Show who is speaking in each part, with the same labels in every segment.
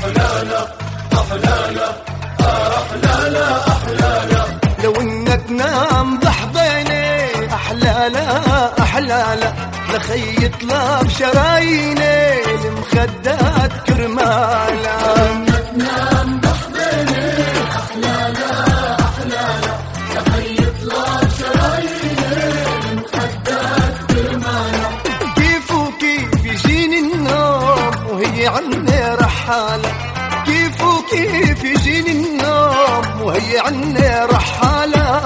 Speaker 1: أحلالا أحلالا أحلالا أحلالا.
Speaker 2: لو انك تنام ضحضيني أحلالا أحلالا، لخيط لا بشراييني المخدات كرمالا.
Speaker 1: انك تنام ضحضيني أحلالا أحلالا، لخيط لك شراييني المخدات كرمالا.
Speaker 2: كيف وكيف يجيني النوم وهي عني رحالة، كيف وكيف يجيني النوم وهي عني رحالة،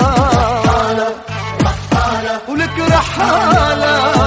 Speaker 2: ولك رحالة.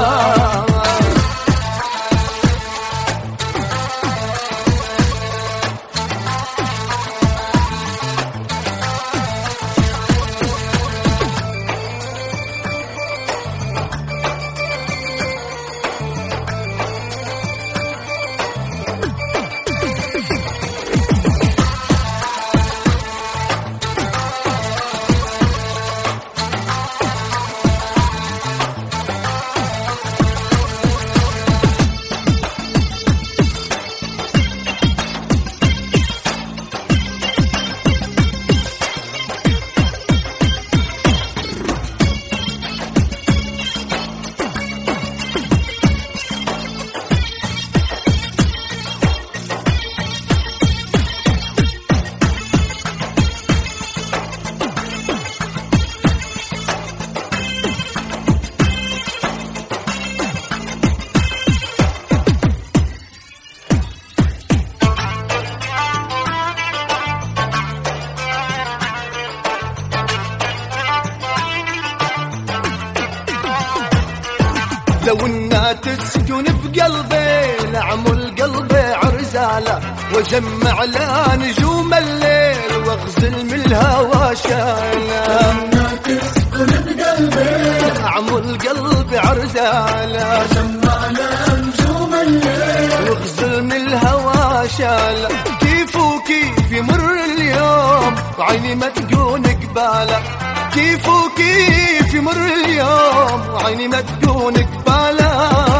Speaker 2: لو انها تسكن بقلبي لعمل قلبي عرزالة، واجمع لا نجوم الليل واغزل من الهوى شالة.
Speaker 1: انها تسكن بقلبي
Speaker 2: لعمل قلبي عرزالة،
Speaker 1: واجمع لا نجوم الليل
Speaker 2: واغزل من الهوى شالة. كيف وكيف يمر اليوم وعيني ما تكون قبالة، كيف وكيف يمر اليوم وعيني ما تكون قبالة.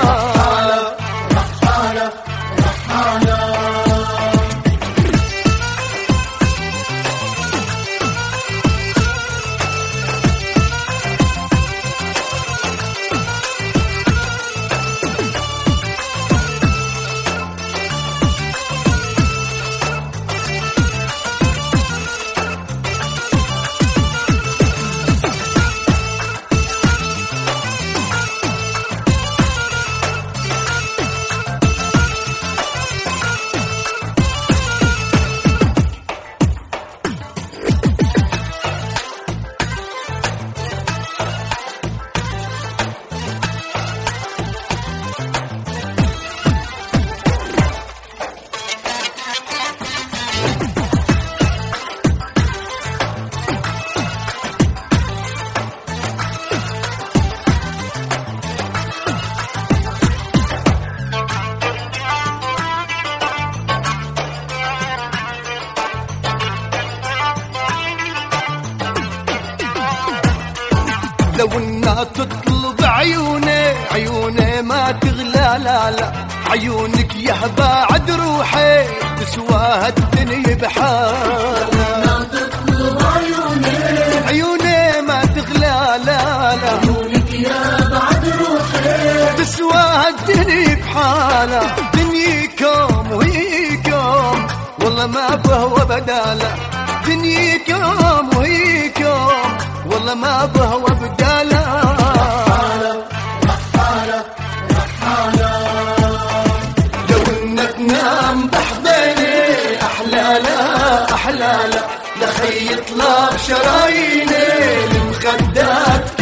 Speaker 1: رحالة رحالة.
Speaker 2: لو انها تطلب عيوني عيوني ما تغلى لا لا، عيونك يا بعد روحي تسواها الدنيا بحالها.
Speaker 1: تطلب عيوني
Speaker 2: عيوني ما تغلى لا لا،
Speaker 1: عيونك يا بعد روحي
Speaker 2: تسواها الدنيا بحالها. دنياكم وهيكم والله ما بهوى بدالة، دنياكم وهيكم والله ما بهوى بدالة.
Speaker 1: رحالة رحالة.
Speaker 2: لو انك تنام بحضيني أحلالا أحلالا، لخيط لا بشراييني المخدات